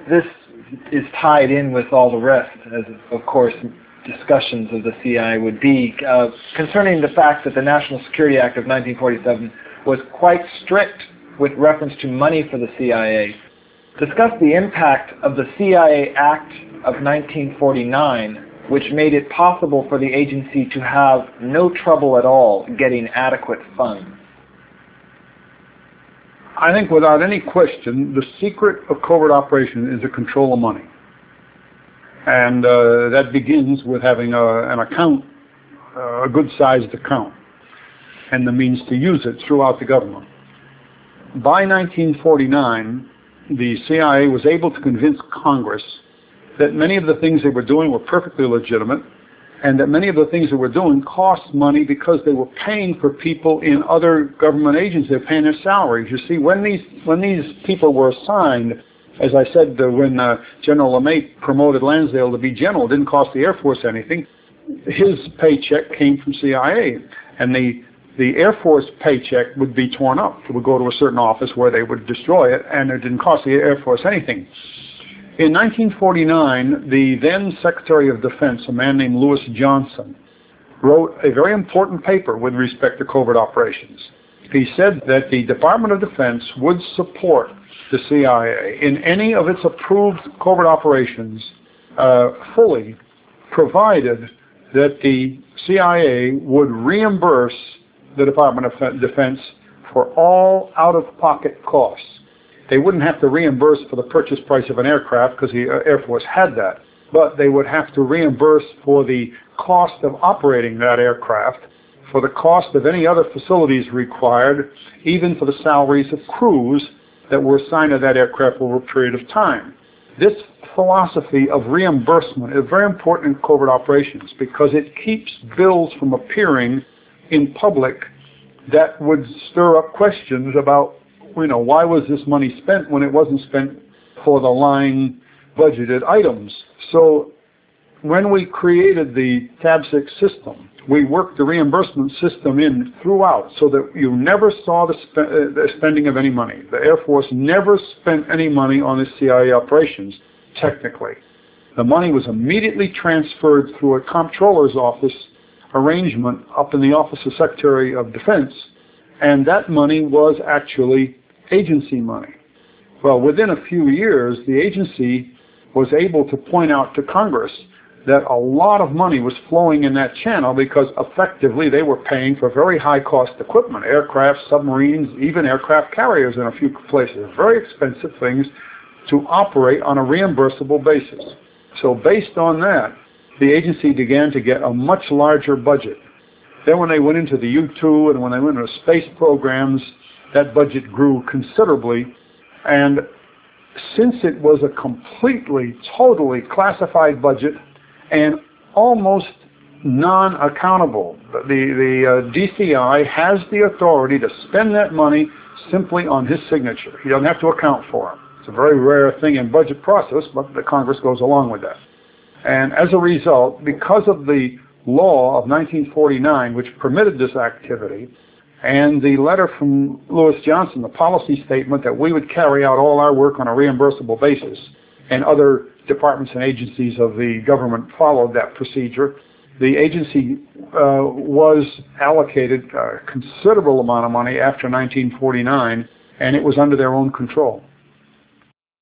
this is tied in with all the rest, as of course discussions of the CIA would be, concerning the fact that the National Security Act of 1947 was quite strict with reference to money for the CIA. Discuss the impact of the CIA Act of 1949, which made it possible for the agency to have no trouble at all getting adequate funds. I think without any question, the secret of covert operation is the control of money. And that begins with having an account, a good-sized account, and the means to use it throughout the government. By 1949, the CIA was able to convince Congress that many of the things they were doing were perfectly legitimate, and that many of the things they were doing cost money because they were paying for people in other government agencies. They're paying their salaries. You see, when these people were assigned, as I said, when General LeMaitre promoted Lansdale to be general, it didn't cost the Air Force anything. His paycheck came from CIA, and the Air Force paycheck would be torn up. It would go to a certain office where they would destroy it, and it didn't cost the Air Force anything. In 1949, the then Secretary of Defense, a man named Lewis Johnson, wrote a very important paper with respect to covert operations. He said that the Department of Defense would support the CIA in any of its approved covert operations fully, provided that the CIA would reimburse the Department of Defense for all out-of-pocket costs. They wouldn't have to reimburse for the purchase price of an aircraft because the Air Force had that, but they would have to reimburse for the cost of operating that aircraft, for the cost of any other facilities required, even for the salaries of crews that were assigned to that aircraft over a period of time. This philosophy of reimbursement is very important in covert operations because it keeps bills from appearing in public that would stir up questions about, why was this money spent when it wasn't spent for the line budgeted items? So when we created the Tab 6 system, we worked the reimbursement system in throughout so that you never saw the spending of any money. The Air Force never spent any money on the CIA operations, technically. The money was immediately transferred through a comptroller's office arrangement up in the Office of Secretary of Defense, and that money was actually agency money. Well, within a few years, the agency was able to point out to Congress that a lot of money was flowing in that channel because effectively they were paying for very high-cost equipment, aircraft, submarines, even aircraft carriers in a few places, very expensive things to operate on a reimbursable basis. So based on that, the agency began to get a much larger budget. Then when they went into the U-2 and when they went into space programs, that budget grew considerably. And since it was a completely, totally classified budget and almost non-accountable, the DCI has the authority to spend that money simply on his signature. He doesn't have to account for it. It's a very rare thing in budget process, but the Congress goes along with that. And as a result, because of the law of 1949, which permitted this activity, and the letter from Lewis Johnson, the policy statement that we would carry out all our work on a reimbursable basis, and other departments and agencies of the government followed that procedure, the agency was allocated a considerable amount of money after 1949, and it was under their own control.